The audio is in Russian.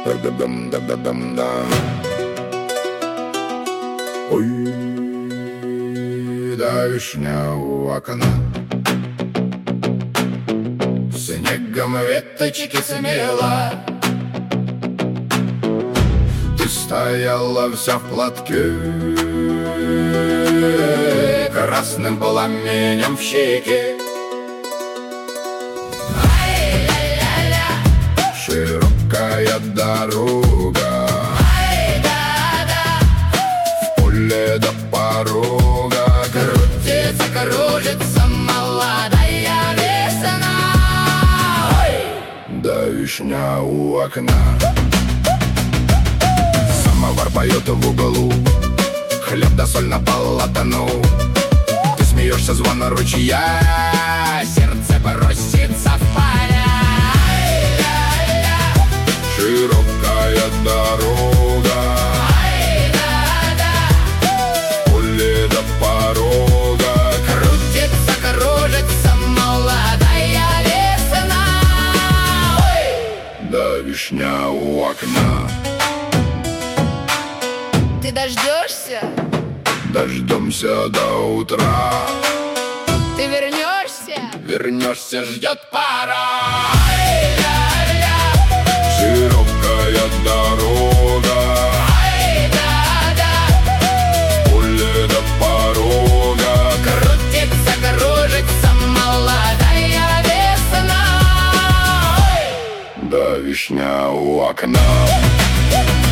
Да-да-дам-да-да-дам-да. Ой, да, вишня у окна. Снегом веточки смела. Ты стояла вся в платке, красным пламенем в щеке. Широкая дорога, в поле до порога. Крутится, кружится молодая весна. Да, вишня у окна. Самовар поет в углу, хлеб да соль на полотну. Ты смеешься, звон ручья, сердце бросится в поля. Широкая дорога, в поле до порога. Крутится, кружится молодая весна. Да, вишня у окна. Ты дождешься? Дождемся до утра. Ты вернешься? Вернешься, ждет пора. Широкая дорога, в поле до порога. Крутится, кружится молодая весна. Да, вишня у окна.